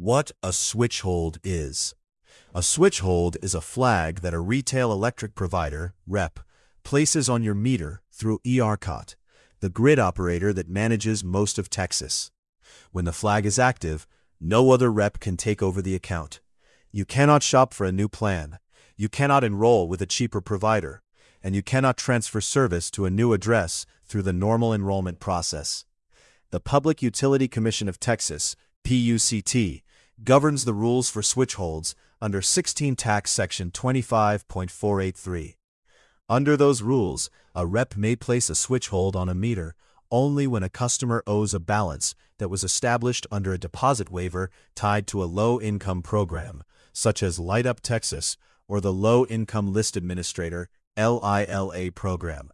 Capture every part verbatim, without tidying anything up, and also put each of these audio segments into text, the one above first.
What a switch hold is. A switch hold is a flag that a retail electric provider, R E P, places on your meter through ERCOT, the grid operator that manages most of Texas. When the flag is active, no other R E P can take over the account. You cannot shop for a new plan, you cannot enroll with a cheaper provider, and you cannot transfer service to a new address through the normal enrollment process. The Public Utility Commission of Texas, P U C T, governs the rules for switch holds under sixteen Tax Section twenty-five point four eight three. Under those rules, a R E P may place a switch hold on a meter only when a customer owes a balance that was established under a deposit waiver tied to a low-income program, such as Light Up Texas or the Low Income List Administrator L I L A program.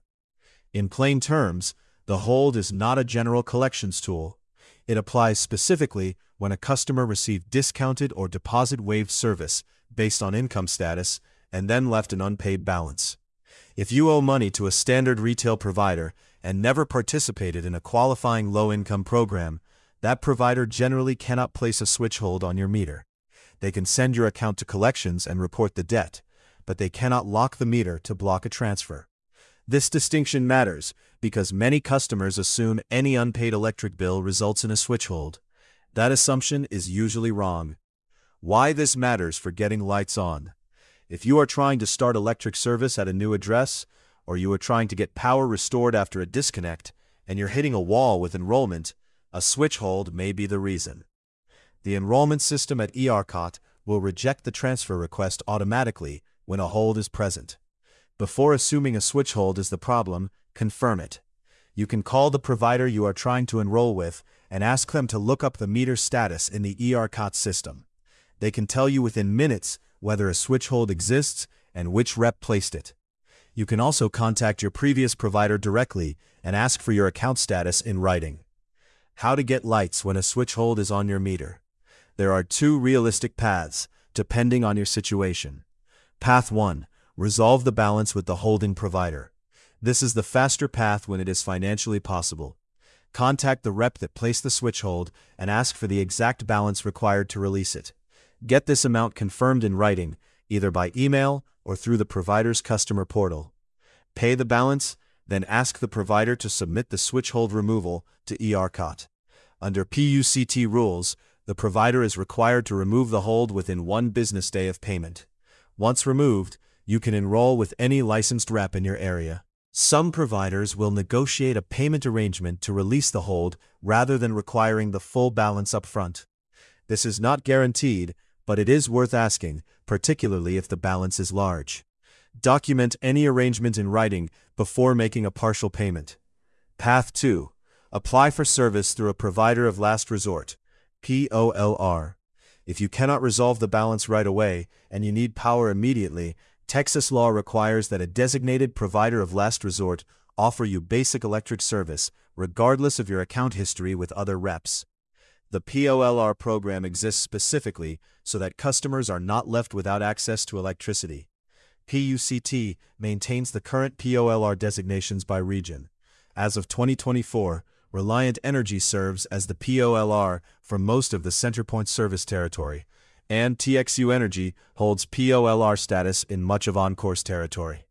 In plain terms, the hold is not a general collections tool. It applies specifically when a customer received discounted or deposit-waived service based on income status and then left an unpaid balance. If you owe money to a standard retail provider and never participated in a qualifying low-income program, that provider generally cannot place a switch hold on your meter. They can send your account to collections and report the debt, but they cannot lock the meter to block a transfer. This distinction matters because many customers assume any unpaid electric bill results in a switch hold. That assumption is usually wrong. Why this matters for getting lights on. If you are trying to start electric service at a new address, or you are trying to get power restored after a disconnect, and you're hitting a wall with enrollment, a switch hold may be the reason. The enrollment system at ERCOT will reject the transfer request automatically when a hold is present. Before assuming a switch hold is the problem, confirm it. You can call the provider you are trying to enroll with and ask them to look up the meter status in the ERCOT system. They can tell you within minutes whether a switch hold exists and which R E P placed it. You can also contact your previous provider directly and ask for your account status in writing. How to get lights when a switch hold is on your meter. There are two realistic paths, depending on your situation. Path one. Resolve the balance with the holding provider. This is the faster path when it is financially possible. Contact the R E P that placed the switch hold and ask for the exact balance required to release it. Get this amount confirmed in writing, either by email or through the provider's customer portal. Pay the balance, then ask the provider to submit the switch hold removal to ERCOT. Under P U C T rules, the provider is required to remove the hold within one business day of payment. Once removed, you can enroll with any licensed R E P in your area. Some providers will negotiate a payment arrangement to release the hold rather than requiring the full balance up front. This is not guaranteed, but it is worth asking, particularly if the balance is large. Document any arrangement in writing before making a partial payment. Path two. Apply for service through a provider of last resort, P O L R. If you cannot resolve the balance right away and you need power immediately, Texas law requires that a designated provider of last resort offer you basic electric service, regardless of your account history with other R E Ps. The P O L R program exists specifically so that customers are not left without access to electricity. P U C T maintains the current P O L R designations by region. As of twenty twenty-four, Reliant Energy serves as the P O L R for most of the CenterPoint service territory, and T X U Energy holds P O L R status in much of Encore's territory.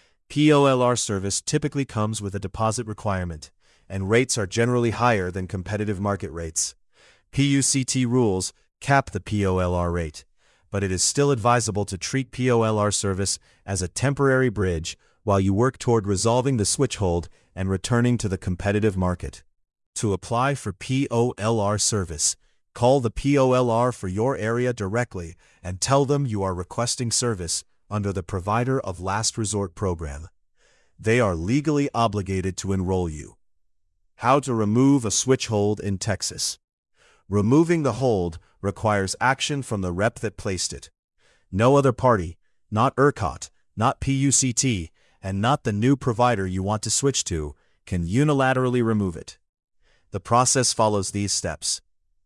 P O L R service typically comes with a deposit requirement, and rates are generally higher than competitive market rates. P U C T rules cap the P O L R rate, but it is still advisable to treat P O L R service as a temporary bridge while you work toward resolving the switch hold and returning to the competitive market. To apply for P O L R service, call the P O L R for your area directly and tell them you are requesting service under the Provider of Last Resort program. They are legally obligated to enroll you. How to remove a switch hold in Texas. Removing the hold requires action from the R E P that placed it. No other party, not ERCOT, not P U C T, and not the new provider you want to switch to, can unilaterally remove it. The process follows these steps.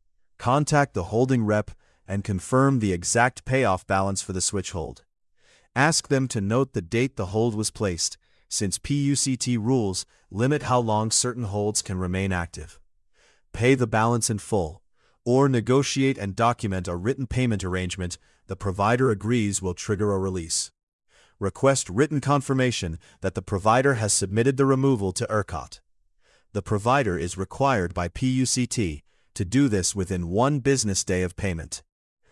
Contact the holding R E P and confirm the exact payoff balance for the switch hold. Ask them to note the date the hold was placed, since P U C T rules limit how long certain holds can remain active. Pay the balance in full, or negotiate and document a written payment arrangement the provider agrees will trigger a release. Request written confirmation that the provider has submitted the removal to ERCOT. The provider is required by P U C T to do this within one business day of payment.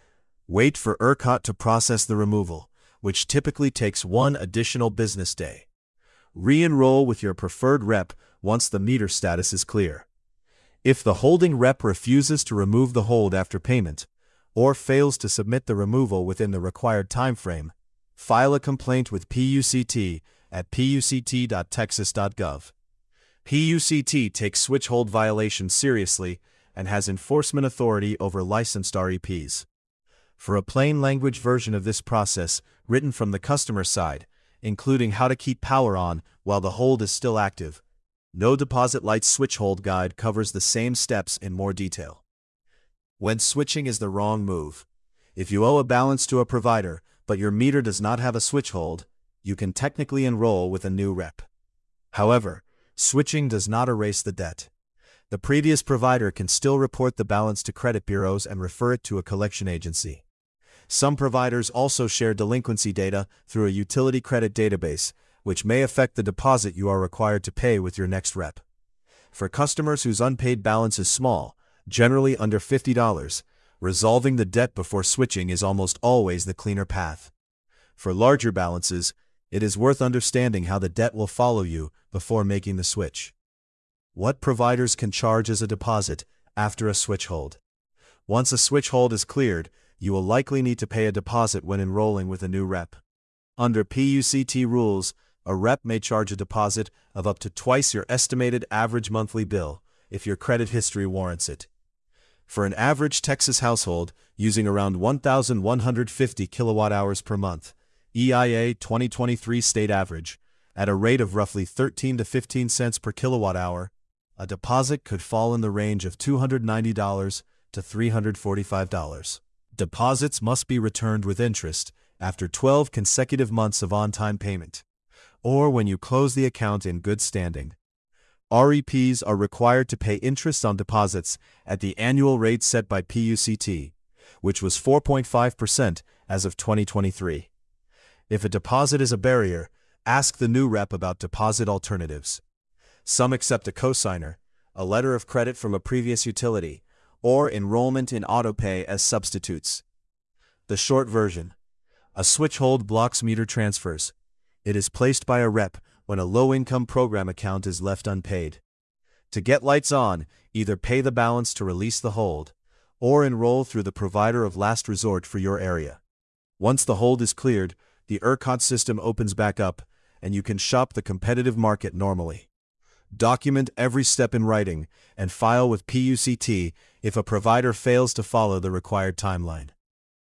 Wait for ERCOT to process the removal, which typically takes one additional business day. Re-enroll with your preferred rep once the meter status is clear. If the holding rep refuses to remove the hold after payment, or fails to submit the removal within the required timeframe, file a complaint with P U C T at P U C T dot texas dot gov. P U C T takes switch hold violations seriously and has enforcement authority over licensed R E Ps. For a plain language version of this process, written from the customer side, including how to keep power on while the hold is still active, No Deposit Light Switch Hold Guide covers the same steps in more detail. When switching is the wrong move. If you owe a balance to a provider, but your meter does not have a switch hold, you can technically enroll with a new rep. However, switching does not erase the debt. The previous provider can still report the balance to credit bureaus and refer it to a collection agency. Some providers also share delinquency data through a utility credit database, which may affect the deposit you are required to pay with your next rep. For customers whose unpaid balance is small, generally under fifty dollars, resolving the debt before switching is almost always the cleaner path. For larger balances, it is worth understanding how the debt will follow you before making the switch. What providers can charge as a deposit after a switch hold? Once a switch hold is cleared, you will likely need to pay a deposit when enrolling with a new rep. Under P U C T rules, a rep may charge a deposit of up to twice your estimated average monthly bill if your credit history warrants it. For an average Texas household using around one thousand one hundred fifty kilowatt hours per month, E I A twenty twenty-three state average, at a rate of roughly thirteen to fifteen cents per kilowatt hour, a deposit could fall in the range of two hundred ninety dollars to three hundred forty-five dollars. Deposits must be returned with interest after twelve consecutive months of on-time payment, or when you close the account in good standing. R E Ps are required to pay interest on deposits at the annual rate set by P U C T, which was four point five percent as of twenty twenty-three. If a deposit is a barrier, ask the new rep about deposit alternatives. Some accept a cosigner, a letter of credit from a previous utility, or enrollment in autopay as substitutes. The short version: a switch hold blocks meter transfers. It is placed by a rep when a low-income program account is left unpaid. To get lights on, either pay the balance to release the hold, or enroll through the provider of last resort for your area. Once the hold is cleared, the ERCOT system opens back up, and you can shop the competitive market normally. Document every step in writing and file with P U C T if a provider fails to follow the required timeline.